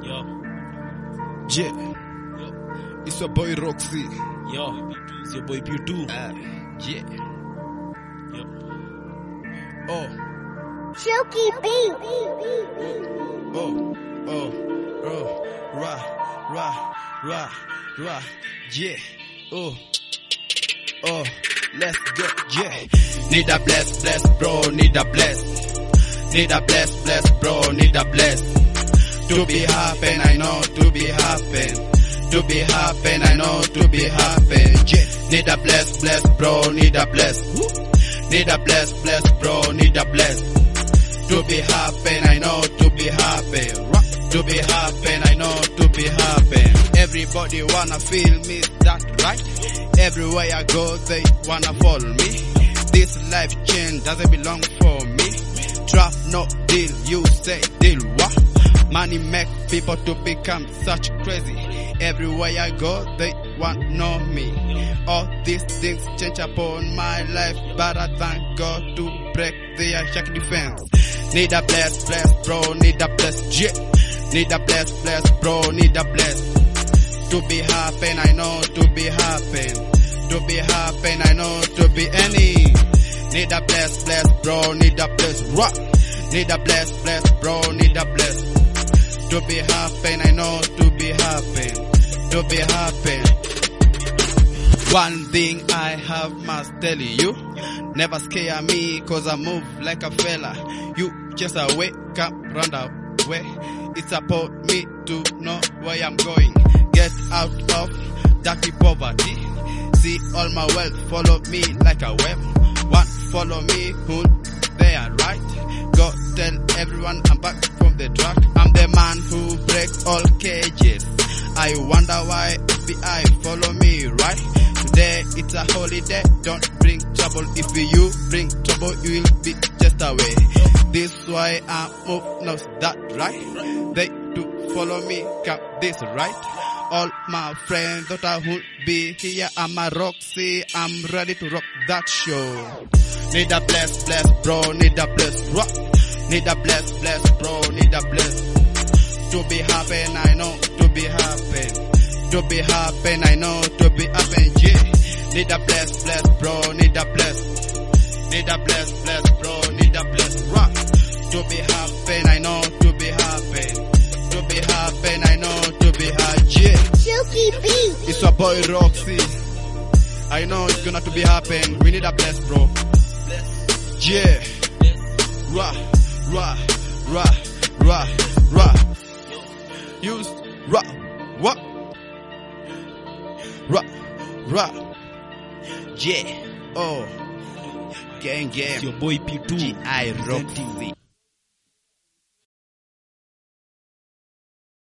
Yo. Yeah, Yo. it's your boy Roxy. Yo. It's your boy Pew2. Yeah. Yo. Oh, Silky beat. Rah. Yeah. Let's go. Yeah. Need a bless, bro. Need a bless. Need a bless, bro. Need a bless. To be happen, I know. To be happen. To be happen, I know. To be happen. Yeah. Need a bless, bro. Need a bless. Need a bless, bro. Need a bless. To be happen, I know. To be happen. To be happen, I know. To be happen. Everybody wanna feel me, that right? Everywhere I go, they wanna follow me. This life change doesn't belong for me. Trap no deal, you say deal what? Money make people to become such crazy. Everywhere I go, they want know me. All these things change upon my life, but I thank God to break their shaky defense. Need a bless, bro, need a bless, yeah. Need a bless, bro, need a bless. To be happen, I know, to be happen. To be happen, I know, to be any. Need a bless, bro, need a bless, rock. Need a bless, bro, need a bless. To be happen, I know, to be happen. To be happen. One thing I have must tell you. Never scare me, cause I move like a fella. You just away, come round away. It's about me to know where I'm going. Get out of dirty poverty. See all my wealth, follow me like a web. One follow me, who they are right. Go tell everyone I'm back from the track. I'm the man who breaks all cages. I wonder why FBI follow me, right? Today it's a holiday, don't bring trouble. If you bring trouble, you will be just away. This why I move, no that right? They do follow me, come this right? All my friends that I would be here, I'm a Roxy, I'm ready to rock that show. Need a bless, bro, need a bless, rock. Need a bless, bro, need a bless. To be happen, I know, to be happen. To be happen, I know, to be happen, yeah. Need a bless, bro, need a bless. Need a bless, bro, need a bless, rock. To be happen, I know, to be happen. To be happen, I know, to be happen, yeah. Silky beat. It's your boy Roxy. I know it's gonna to be happen. We need a bless, bro. Yeah. Rah. Use what? Rah. Yeah. Oh. Gang. It's your boy Pew2. G.I. Roxy.